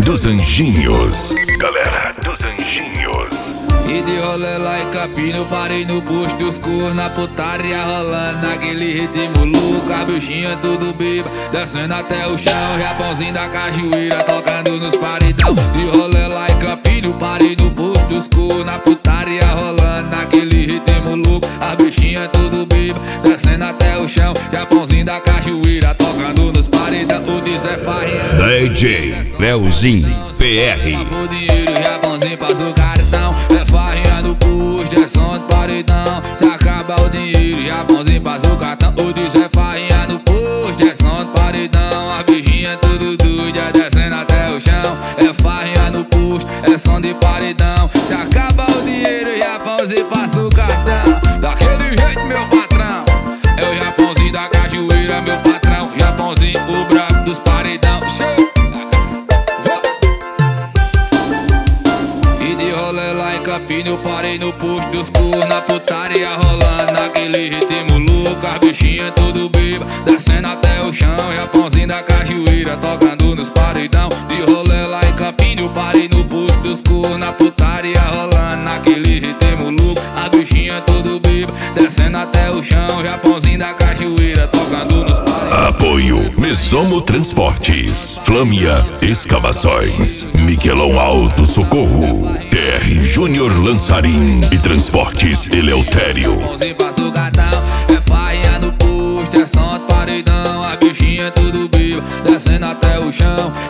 dos Anjinhos. Galera dos Anjinhos. E de rolê lá em Campina, parei no posto dos cor, na putaria rolando, naquele ritmo louco, a bichinha tudo beba, descendo até o chão, Japãozinho da cajueira, tocando nos paredão. De rolê lá em Campina, parei no posto dos cor, na putaria rolando, naquele ritmo louco, a bichinha tudo beba, descendo até o chão, Japãozinho da cajueira, tocando nos paredão. O Zé Farrinha, DJ Leozinho PR. o dinheiro, Japãozinho passa o cartão, é farrinha no posto, é som de paredão. Se acaba o dinheiro, Japãozinho passa o cartão. O Zé Farrinha no posto, é som de paredão. A beijinha tudo doida, descendo até o chão. É farrinha no posto, é som de paredão. Se acaba o dinheiro, Japãozinho passa o cartão. Daquele jeito, meu patrão, é o Japãozinho da cajueira, meu patrão. Japãozinho, o brabo dos paredão. Show! Eu parei no posto dos cor, na putaria rolando, naquele ritmo louco, a bichinha tudo beba, descendo até o chão, Japãozinho da cajueira, tocando nos paredão. De rolê lá em Campina, eu parei no posto dos cor, na putaria rolando, naquele ritmo louco, a bichinha tudo beba, descendo até o chão, Japãozinho da cajueira, tocando nos paredão. Apoio Mesomo Transportes, Flâmia Escavações, Miquelão Alto Socorro, TR Júnior Lançarim e Transportes Eleutério. Japãozinho passa o cartão, é farrinha no posto, é som de paredão. A bichinha tudo beba, descendo até o chão,